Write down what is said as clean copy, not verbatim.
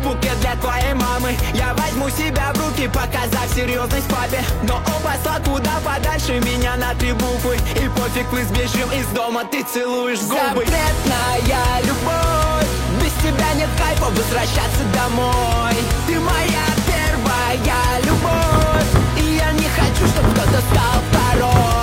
букет для твоей мамы. Я возьму себя в руки, показав серьезность папе. Но он послал куда подальше меня на 3 буквы. И пофиг, мы сбежим из дома, ты целуешь губы. Запретная любовь, без тебя нет кайфа возвращаться домой. Ты моя первая любовь, и я не хочу, чтобы кто-то стал второй.